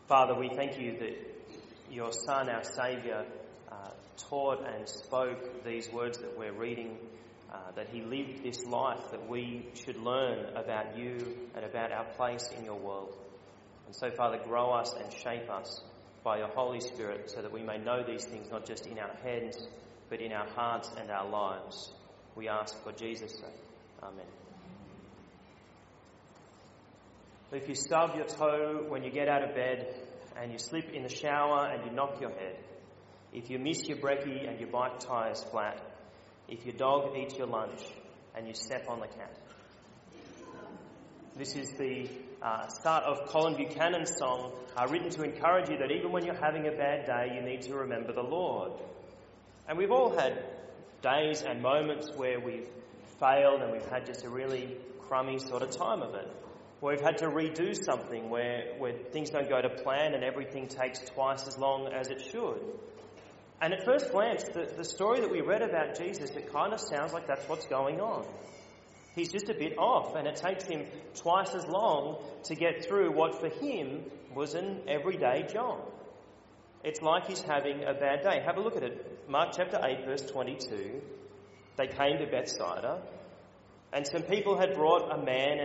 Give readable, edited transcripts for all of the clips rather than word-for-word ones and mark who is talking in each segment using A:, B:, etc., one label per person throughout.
A: Father, we thank you that your Son, our Saviour, taught and spoke these words that we're reading, that he lived this life that we should learn about you and about our place in your world. And so, Father, grow us and shape us by your Holy Spirit so that we may know these things not just in our heads, but in our hearts and our lives. We ask for Jesus' sake. Amen. If you stub your toe when you get out of bed and you slip in the shower and you knock your head, if you miss your brekkie and your bike tyre's flat, if your dog eats your lunch and you step on the cat. This is the start of Colin Buchanan's song, written to encourage you that even when you're having a bad day, you need to remember the Lord. And we've all had days and moments where we've failed and we've had just a really crummy sort of time of it. Where we've had to redo something, where things don't go to plan and everything takes twice as long as it should. And at first glance, the story that we read about Jesus, it kind of sounds like that's what's going on. He's just a bit off, and it takes him twice as long to get through what for him was an everyday job. It's like he's having a bad day. Have a look at it. Mark chapter 8, verse 22. They came to Bethsaida, and some people had brought a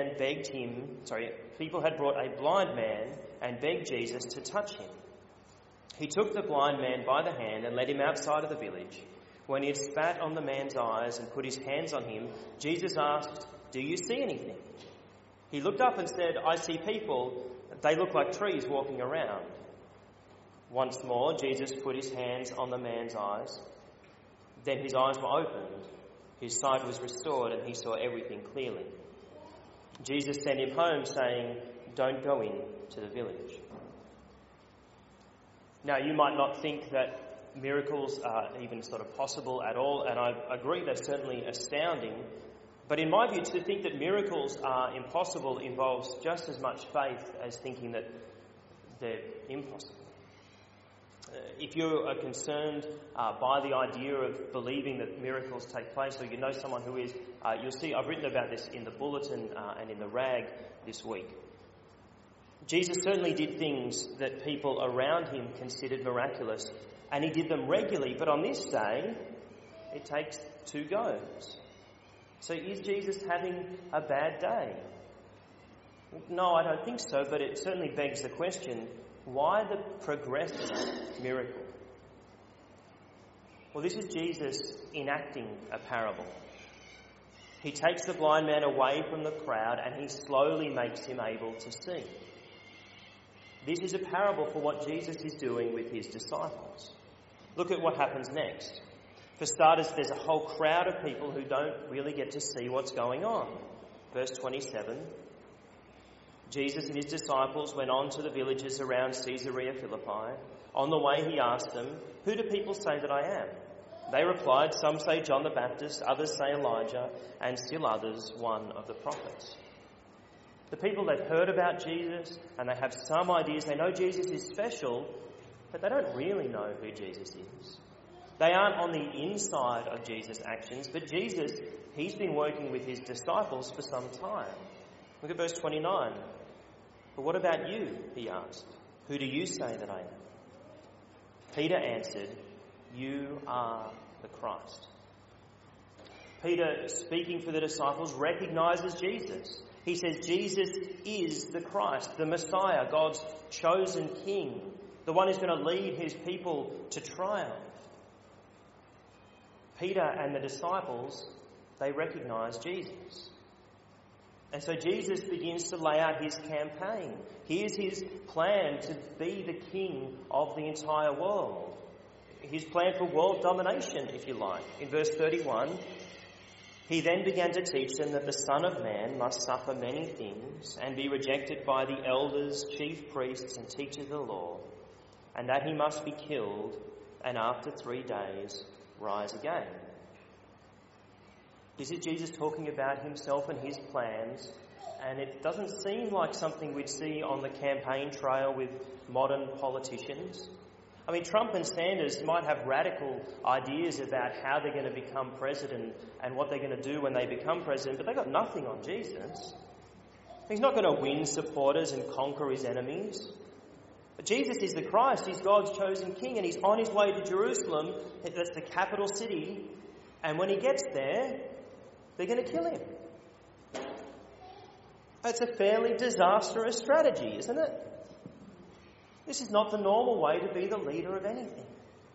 A: blind man and begged Jesus to touch him. He took the blind man by the hand and led him outside of the village. When he had spat on the man's eyes and put his hands on him, Jesus asked, "Do you see anything?" He looked up and said, "I see people. They look like trees walking around." Once more, Jesus put his hands on the man's eyes. Then his eyes were opened. His sight was restored and he saw everything clearly. Jesus sent him home saying, "Don't go into the village." Now, you might not think that miracles are even sort of possible at all, and I agree they're certainly astounding. But in my view, to think that miracles are impossible involves just as much faith as thinking that they're impossible. If you are concerned by the idea of believing that miracles take place, or you know someone who is, you'll see I've written about this in the bulletin and in the rag this week. Jesus certainly did things that people around him considered miraculous, and he did them regularly, but on this day, it takes two goes. So is Jesus having a bad day? No, I don't think so, but it certainly begs the question, why the progressive miracle? Well, this is Jesus enacting a parable. He takes the blind man away from the crowd and he slowly makes him able to see. This is a parable for what Jesus is doing with his disciples. Look at what happens next. For starters, there's a whole crowd of people who don't really get to see what's going on. Verse 27. Jesus and his disciples went on to the villages around Caesarea Philippi. On the way he asked them, "Who do people say that I am?" They replied, "Some say John the Baptist, others say Elijah, and still others one of the prophets." The people, they've heard about Jesus and they have some ideas. They know Jesus is special, but they don't really know who Jesus is. They aren't on the inside of Jesus' actions, but Jesus, he's been working with his disciples for some time. Look at verse 29. "But what about you?" he asked. "Who do you say that I am?" Peter answered, "You are the Christ." Peter, speaking for the disciples, recognises Jesus. He says Jesus is the Christ, the Messiah, God's chosen king, the one who's going to lead his people to triumph. Peter and the disciples, they recognise Jesus. And so Jesus begins to lay out his campaign. Here's his plan to be the king of the entire world. His plan for world domination, if you like. In verse 31, he then began to teach them that the Son of Man must suffer many things and be rejected by the elders, chief priests and teachers of the law, and that he must be killed and after 3 days rise again. This is Jesus talking about himself and his plans, and it doesn't seem like something we'd see on the campaign trail with modern politicians. I mean, Trump and Sanders might have radical ideas about how they're going to become president and what they're going to do when they become president, but they've got nothing on Jesus. He's not going to win supporters and conquer his enemies. But Jesus is the Christ, he's God's chosen king, and he's on his way to Jerusalem, that's the capital city, and when he gets there, they're going to kill him. It's a fairly disastrous strategy, isn't it? This is not the normal way to be the leader of anything.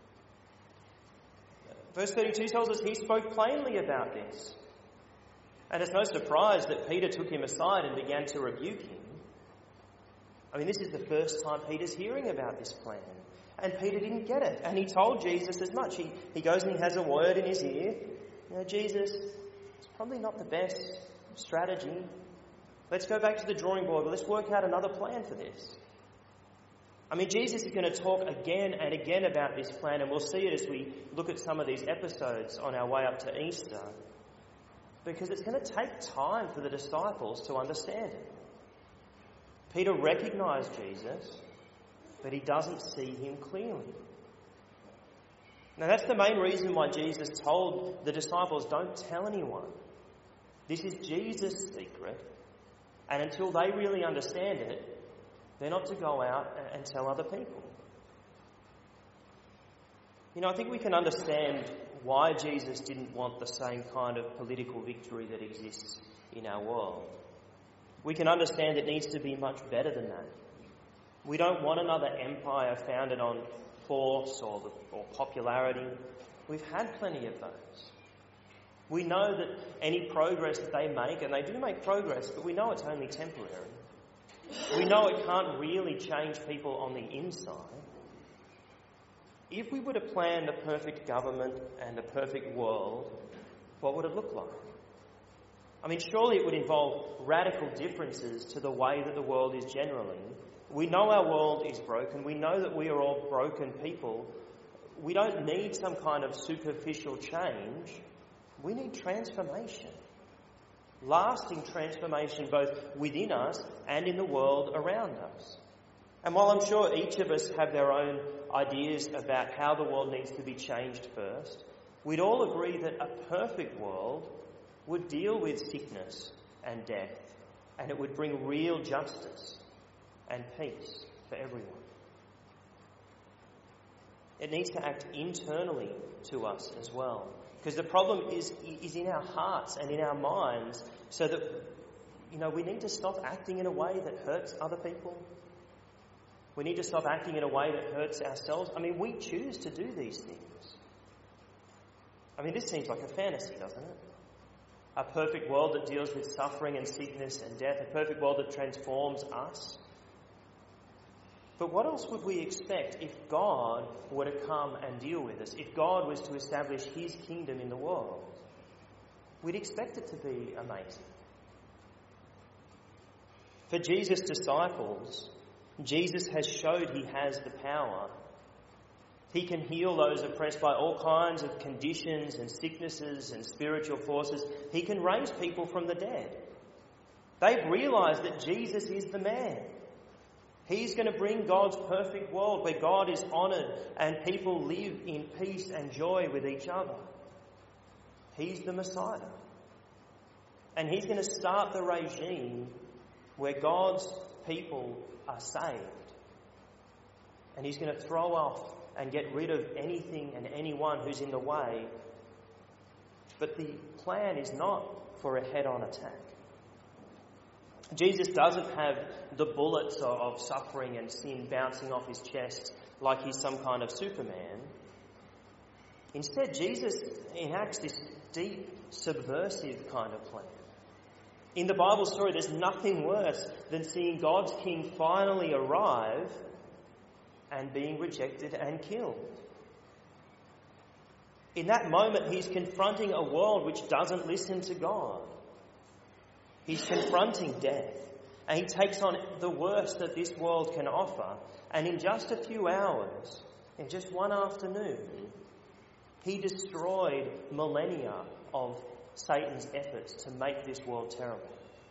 A: Verse 32 tells us he spoke plainly about this. And it's no surprise that Peter took him aside and began to rebuke him. I mean, this is the first time Peter's hearing about this plan. And Peter didn't get it. And he told Jesus as much. He goes and he has a word in his ear. Jesus, it's probably not the best strategy. Let's go back to the drawing board. Let's work out another plan for this. I mean, Jesus is going to talk again and again about this plan, and we'll see it as we look at some of these episodes on our way up to Easter, because it's going to take time for the disciples to understand it. Peter recognised Jesus, but he doesn't see him clearly. Now, that's the main reason why Jesus told the disciples, don't tell anyone. This is Jesus' secret, and until they really understand it, they're not to go out and tell other people. I think we can understand why Jesus didn't want the same kind of political victory that exists in our world. We can understand it needs to be much better than that. We don't want another empire founded on force or popularity. We've had plenty of those. We know that any progress that they make, and they do make progress, but we know it's only temporary. We know it can't really change people on the inside. If we were to plan the perfect government and the perfect world, what would it look like? I mean, surely it would involve radical differences to the way that the world is generally. We know our world is broken. We know that we are all broken people. We don't need some kind of superficial change. We need transformation. Lasting transformation both within us and in the world around us. And while I'm sure each of us have their own ideas about how the world needs to be changed first, we'd all agree that a perfect world would deal with sickness and death, and it would bring real justice and peace for everyone. It needs to act internally to us as well. Because the problem is in our hearts and in our minds, so that, we need to stop acting in a way that hurts other people. We need to stop acting in a way that hurts ourselves. I mean, we choose to do these things. I mean, this seems like a fantasy, doesn't it? A perfect world that deals with suffering and sickness and death, a perfect world that transforms us. But what else would we expect if God were to come and deal with us? If God was to establish his kingdom in the world? We'd expect it to be amazing. For Jesus' disciples, Jesus has showed he has the power. He can heal those oppressed by all kinds of conditions and sicknesses and spiritual forces. He can raise people from the dead. They've realised that Jesus is the man. He's going to bring God's perfect world where God is honoured and people live in peace and joy with each other. He's the Messiah. And he's going to start the regime where God's people are saved. And he's going to throw off and get rid of anything and anyone who's in the way. But the plan is not for a head-on attack. Jesus doesn't have the bullets of suffering and sin bouncing off his chest like he's some kind of Superman. Instead, Jesus enacts this deep, subversive kind of plan. In the Bible story, there's nothing worse than seeing God's king finally arrive and being rejected and killed. In that moment, he's confronting a world which doesn't listen to God. He's confronting death, and he takes on the worst that this world can offer. And in just a few hours, in just one afternoon, he destroyed millennia of Satan's efforts to make this world terrible.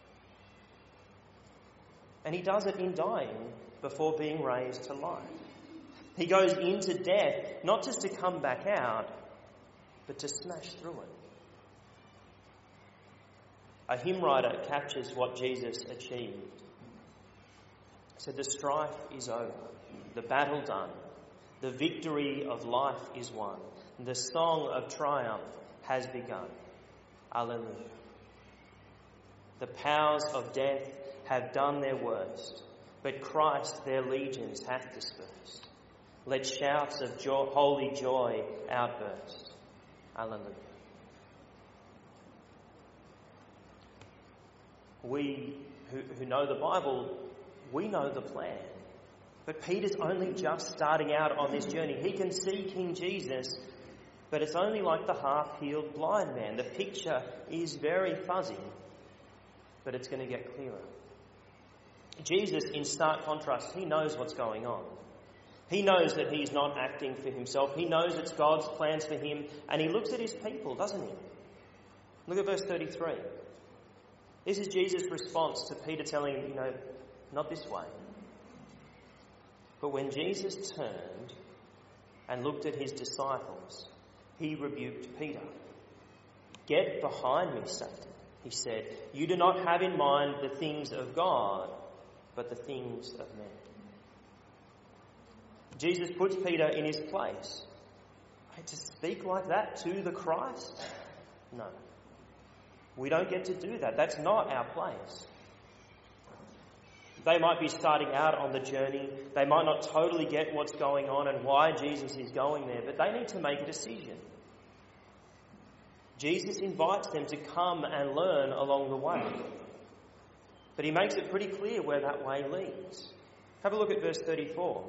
A: And he does it in dying before being raised to life. He goes into death, not just to come back out, but to smash through it. A hymn writer captures what Jesus achieved. He said, "The strife is over. the battle done. The victory of life is won. The song of triumph has begun. Alleluia. The powers of death have done their worst, but Christ their legions hath dispersed. Let shouts of holy joy outburst. Alleluia. We who know the Bible, we know the plan. But Peter's only just starting out on this journey. He can see King Jesus, but it's only like the half-healed blind man. The picture is very fuzzy, but it's going to get clearer. Jesus, in stark contrast, he knows what's going on. He knows that he's not acting for himself. He knows it's God's plans for him, and he looks at his people, doesn't he? Look at verse 33. This is Jesus' response to Peter telling him, not this way. But when Jesus turned and looked at his disciples, he rebuked Peter. Get behind me, Satan, he said. You do not have in mind the things of God, but the things of men. Jesus puts Peter in his place. To speak like that to the Christ? No. We don't get to do that. That's not our place. They might be starting out on the journey. They might not totally get what's going on and why Jesus is going there, but they need to make a decision. Jesus invites them to come and learn along the way. But he makes it pretty clear where that way leads. Have a look at verse 34.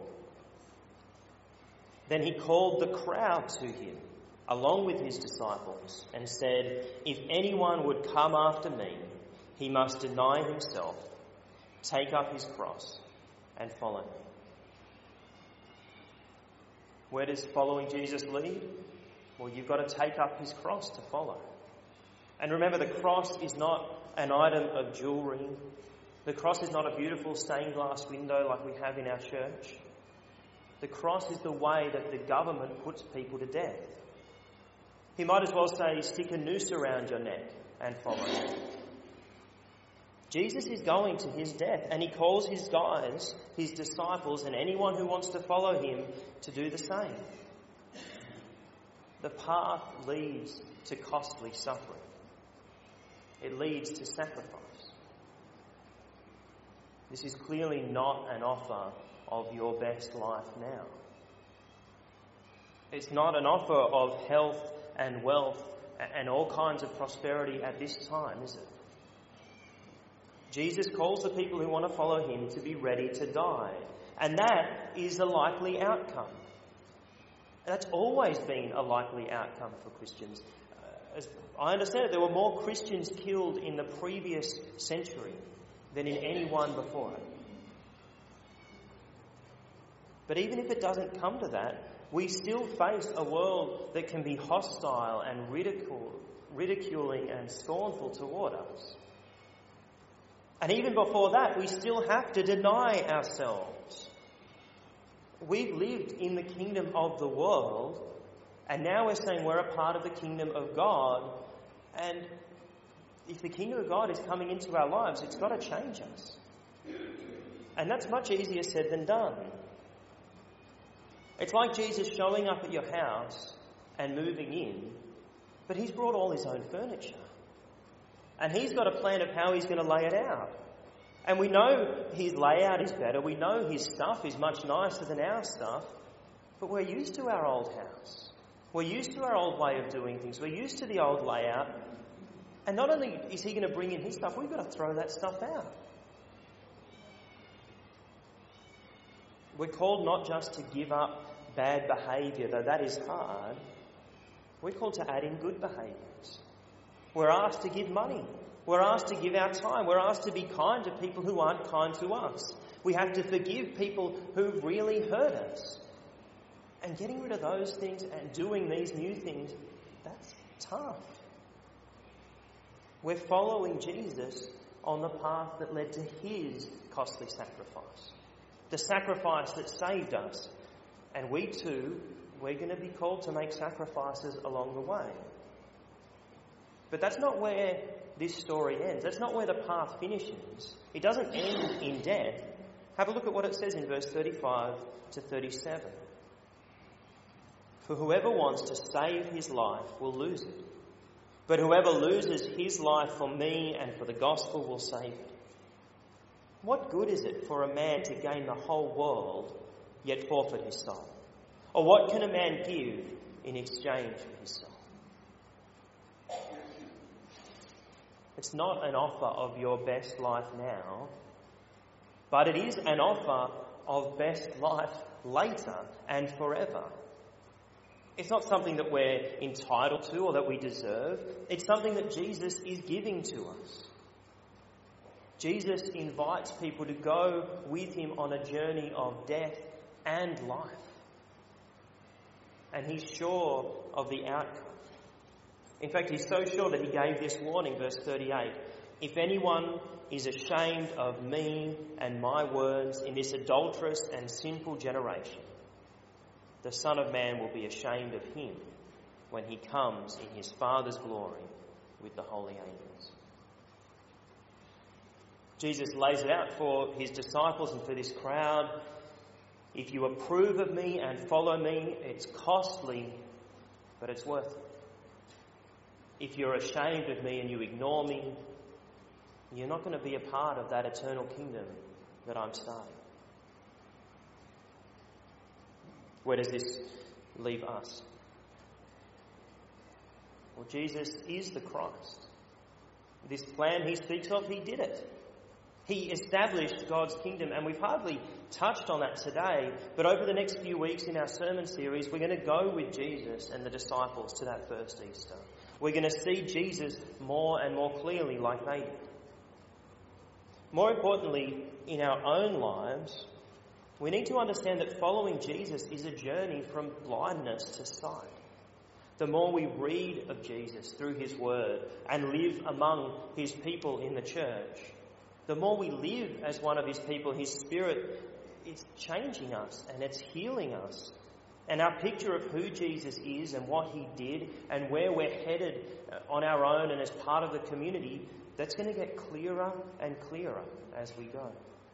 A: Then he called the crowd to him, along with his disciples, and said, if anyone would come after me, he must deny himself, take up his cross, and follow me. Where does following Jesus lead? Well, you've got to take up his cross to follow. And remember, the cross is not an item of jewellery. The cross is not a beautiful stained glass window like we have in our church. The cross is the way that the government puts people to death. He might as well say, stick a noose around your neck and follow me. Jesus is going to his death, and he calls his guys, his disciples, and anyone who wants to follow him to do the same. The path leads to costly suffering. It leads to sacrifice. This is clearly not an offer of your best life now. It's not an offer of health and wealth and all kinds of prosperity at this time, is it? Jesus calls the people who want to follow him to be ready to die. And that is a likely outcome. That's always been a likely outcome for Christians. As I understand it, there were more Christians killed in the previous century than in any one before it. But even if it doesn't come to that, we still face a world that can be hostile and ridiculing and scornful toward us. And even before that, we still have to deny ourselves. We've lived in the kingdom of the world, and now we're saying we're a part of the kingdom of God. And if the kingdom of God is coming into our lives, it's got to change us. And that's much easier said than done. It's like Jesus showing up at your house and moving in, but he's brought all his own furniture. And he's got a plan of how he's going to lay it out. And we know his layout is better. We know his stuff is much nicer than our stuff. But we're used to our old house. We're used to our old way of doing things. We're used to the old layout. And not only is he going to bring in his stuff, we've got to throw that stuff out. We're called not just to give up bad behaviour, though that is hard. We're called to add in good behaviours. We're asked to give money. We're asked to give our time. We're asked to be kind to people who aren't kind to us. We have to forgive people who really hurt us. And getting rid of those things and doing these new things, that's tough. We're following Jesus on the path that led to his costly sacrifice. The sacrifice that saved us. And we too, we're going to be called to make sacrifices along the way. But that's not where this story ends. That's not where the path finishes. It doesn't end in death. Have a look at what it says in verse 35 to 37. For whoever wants to save his life will lose it. But whoever loses his life for me and for the gospel will save it. What good is it for a man to gain the whole world, yet forfeit his soul? Or what can a man give in exchange for his soul? It's not an offer of your best life now, but it is an offer of best life later and forever. It's not something that we're entitled to or that we deserve. It's something that Jesus is giving to us. Jesus invites people to go with him on a journey of death and life. And he's sure of the outcome. In fact, he's so sure that he gave this warning, verse 38. If anyone is ashamed of me and my words in this adulterous and sinful generation, the Son of Man will be ashamed of him when he comes in his Father's glory with the holy angels. Jesus lays it out for his disciples and for this crowd. If you approve of me and follow me, it's costly, but it's worth it. If you're ashamed of me and you ignore me, you're not going to be a part of that eternal kingdom that I'm starting. Where does this leave us? Well, Jesus is the Christ. This plan he speaks of, he did it. He established God's kingdom, and we've hardly touched on that today, but over the next few weeks in our sermon series, we're going to go with Jesus and the disciples to that first Easter. We're going to see Jesus more and more clearly like they did. More importantly, in our own lives, we need to understand that following Jesus is a journey from blindness to sight. The more we read of Jesus through his word and live among his people in the church, the more we live as one of his people, his Spirit is changing us and it's healing us. And our picture of who Jesus is and what he did and where we're headed on our own and as part of the community, that's going to get clearer and clearer as we go.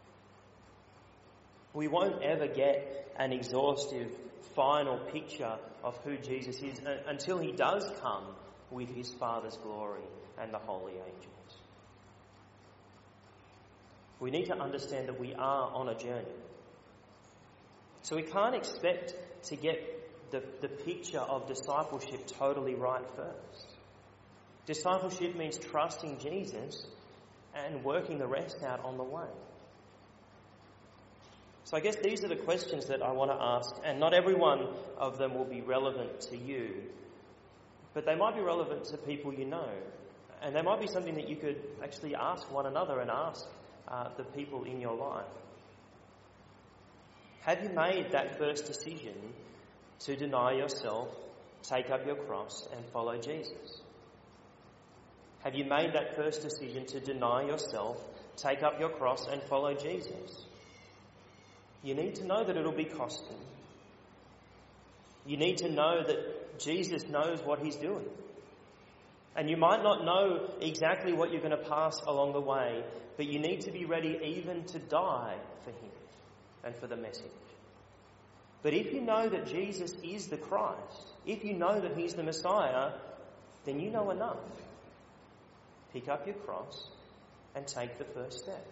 A: We won't ever get an exhaustive final picture of who Jesus is until he does come with his Father's glory and the holy angels. We need to understand that we are on a journey. So we can't expect to get the picture of discipleship totally right first. Discipleship means trusting Jesus and working the rest out on the way. So I guess these are the questions that I want to ask, and not every one of them will be relevant to you, but they might be relevant to people you know, and they might be something that you could actually ask one another and ask the people in your life. Have you made that first decision to deny yourself, take up your cross and follow Jesus? Have you made that first decision to deny yourself, take up your cross and follow Jesus? You need to know that it'll be costly. You need to know that Jesus knows what he's doing. And you might not know exactly what you're going to pass along the way, but you need to be ready even to die for him and for the message. But if you know that Jesus is the Christ, if you know that he's the Messiah, then you know enough. Pick up your cross and take the first step.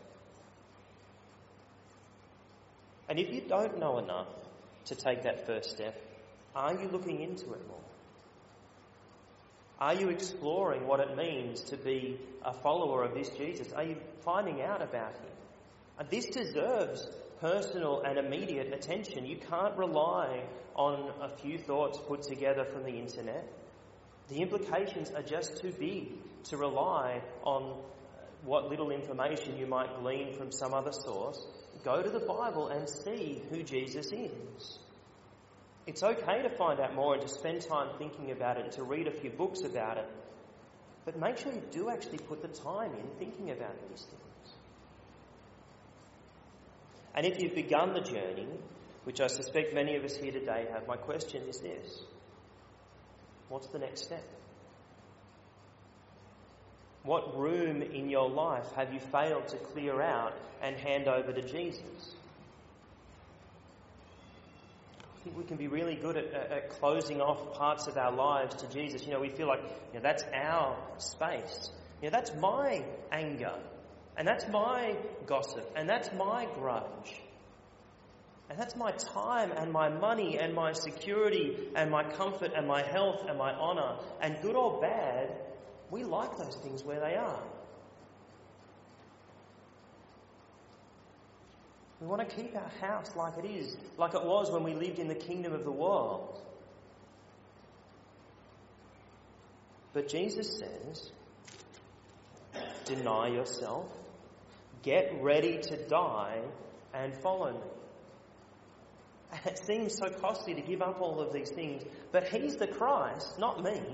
A: And if you don't know enough to take that first step, are you looking into it more? Are you exploring what it means to be a follower of this Jesus? Are you finding out about him? This deserves personal and immediate attention. You can't rely on a few thoughts put together from the internet. The implications are just too big to rely on what little information you might glean from some other source. Go to the Bible and see who Jesus is. It's okay to find out more and to spend time thinking about it and to read a few books about it. But make sure you do actually put the time in thinking about these things. And if you've begun the journey, which I suspect many of us here today have, my question is this: what's the next step? What room in your life have you failed to clear out and hand over to Jesus? I think we can be really good at closing off parts of our lives to Jesus. We feel like, that's our space. That's my anger. And that's my gossip. And that's my grudge. And that's my time and my money and my security and my comfort and my health and my honour. And good or bad, we like those things where they are. We want to keep our house like it is, like it was when we lived in the kingdom of the world. But Jesus says, deny yourself, get ready to die, and follow me. And it seems so costly to give up all of these things, but He's the Christ, not me.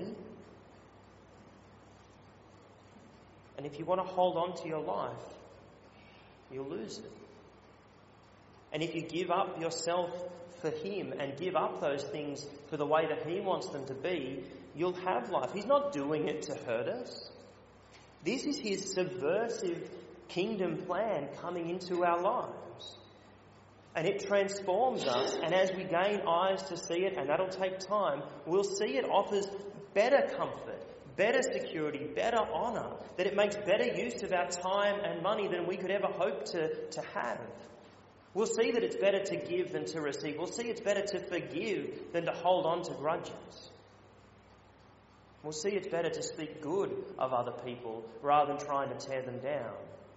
A: And if you want to hold on to your life, you'll lose it. And if you give up yourself for Him and give up those things for the way that He wants them to be, you'll have life. He's not doing it to hurt us. This is His subversive kingdom plan coming into our lives. And it transforms us, and as we gain eyes to see it, and that'll take time, we'll see it offers better comfort, better security, better honour, that it makes better use of our time and money than we could ever hope to have. We'll see that it's better to give than to receive. We'll see it's better to forgive than to hold on to grudges. We'll see it's better to speak good of other people rather than trying to tear them down.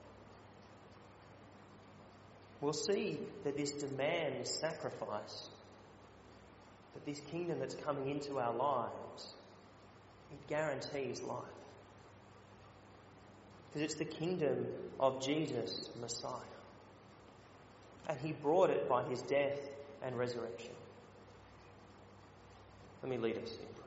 A: We'll see that this demands sacrifice, that this kingdom that's coming into our lives, it guarantees life. Because it's the kingdom of Jesus, Messiah. And He brought it by His death and resurrection. Let me lead us in prayer.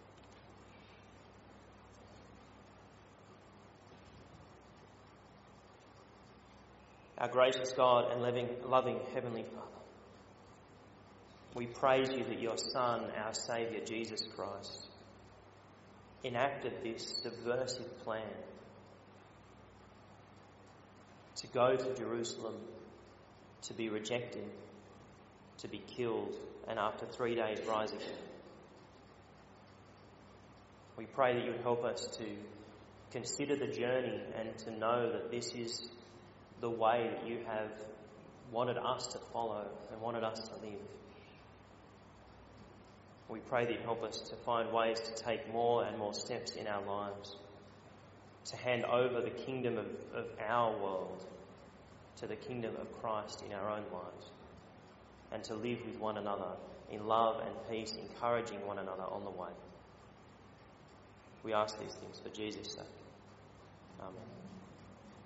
A: Our gracious God and loving Heavenly Father, we praise You that Your Son, our Saviour, Jesus Christ, enacted this subversive plan to go to Jerusalem, to be rejected, to be killed, and after 3 days rise again. We pray that You would help us to consider the journey and to know that this is the way that You have wanted us to follow and wanted us to live. We pray that You help us to find ways to take more and more steps in our lives, to hand over the kingdom of our world to the kingdom of Christ in our own lives, and to live with one another in love and peace, encouraging one another on the way. We ask these things for Jesus' sake. Amen.